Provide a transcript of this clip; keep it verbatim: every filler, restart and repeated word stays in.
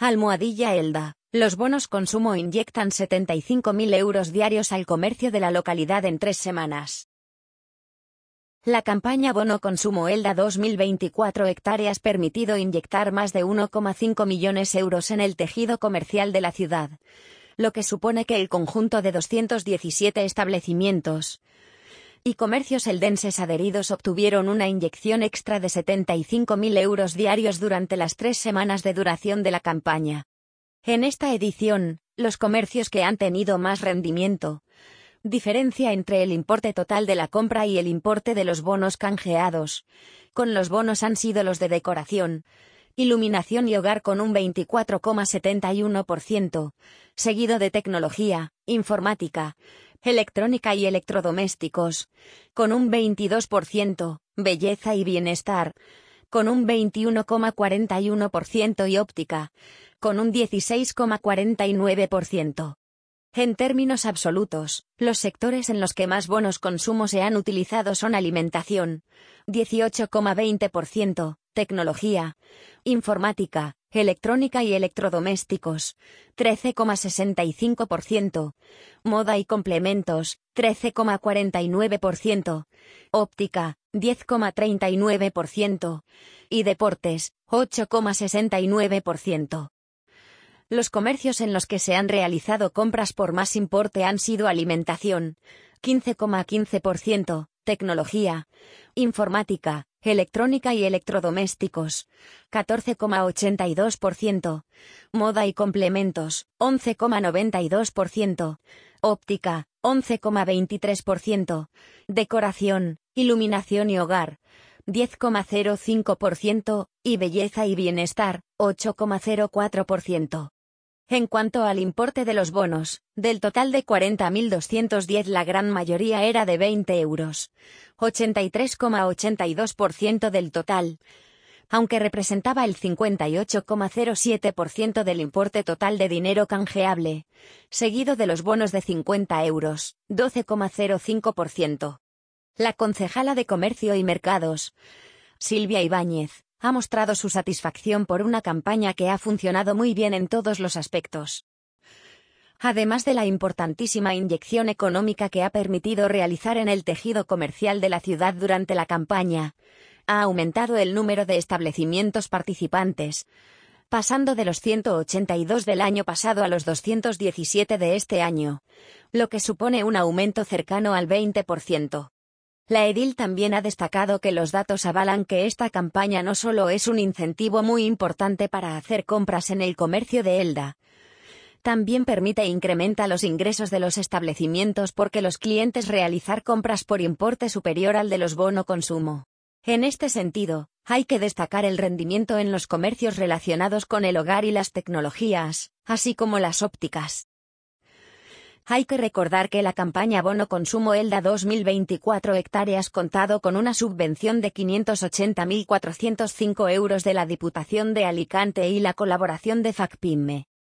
Almohadilla Elda. Los bonos consumo inyectan setenta y cinco mil euros diarios al comercio de la localidad en tres semanas. La campaña Bono Consumo Elda dos mil veinticuatro hectáreas permitido inyectar más de uno coma cinco millones euros en el tejido comercial de la ciudad, lo que supone que el conjunto de doscientos diecisiete establecimientos y comercios eldenses adheridos obtuvieron una inyección extra de setenta y cinco mil euros diarios durante las tres semanas de duración de la campaña. En esta edición, los comercios que han tenido más rendimiento, diferencia entre el importe total de la compra y el importe de los bonos canjeados, con los bonos han sido los de decoración, iluminación y hogar con un veinticuatro coma setenta y uno por ciento, seguido de tecnología, informática, electrónica y electrodomésticos, con un veintidós por ciento, belleza y bienestar, con un veintiuno coma cuarenta y uno por ciento y óptica, con un dieciséis coma cuarenta y nueve por ciento. En términos absolutos, los sectores en los que más bonos consumo se han utilizado son alimentación, dieciocho coma veinte por ciento, tecnología, informática, electrónica y electrodomésticos, trece coma sesenta y cinco por ciento, moda y complementos, trece coma cuarenta y nueve por ciento, óptica, diez coma treinta y nueve por ciento, y deportes, ocho coma sesenta y nueve por ciento. Los comercios en los que se han realizado compras por más importe han sido alimentación, quince coma quince por ciento, tecnología, informática, electrónica y electrodomésticos, catorce coma ochenta y dos por ciento, moda y complementos, once coma noventa y dos por ciento, óptica, once coma veintitrés por ciento, decoración, iluminación y hogar, diez coma cero cinco por ciento, y belleza y bienestar, ocho coma cero cuatro por ciento. En cuanto al importe de los bonos, del total de cuarenta mil doscientos diez la gran mayoría era de veinte euros, ochenta y tres coma ochenta y dos por ciento del total, aunque representaba el cincuenta y ocho coma cero siete por ciento del importe total de dinero canjeable, seguido de los bonos de cincuenta euros, doce coma cero cinco por ciento. La concejala de Comercio y Mercados, Silvia Ibáñez, ha mostrado su satisfacción por una campaña que ha funcionado muy bien en todos los aspectos. Además de la importantísima inyección económica que ha permitido realizar en el tejido comercial de la ciudad durante la campaña, ha aumentado el número de establecimientos participantes, pasando de los ciento ochenta y dos del año pasado a los doscientos diecisiete de este año, lo que supone un aumento cercano al veinte por ciento. La edil también ha destacado que los datos avalan que esta campaña no solo es un incentivo muy importante para hacer compras en el comercio de Elda, también permite e incrementa los ingresos de los establecimientos porque los clientes realizar compras por importe superior al de los bono consumo. En este sentido, hay que destacar el rendimiento en los comercios relacionados con el hogar y las tecnologías, así como las ópticas. Hay que recordar que la campaña Bono Consumo Elda dos mil veinticuatro hectáreas contado con una subvención de quinientos ochenta mil cuatrocientos cinco euros de la Diputación de Alicante y la colaboración de FACPYME.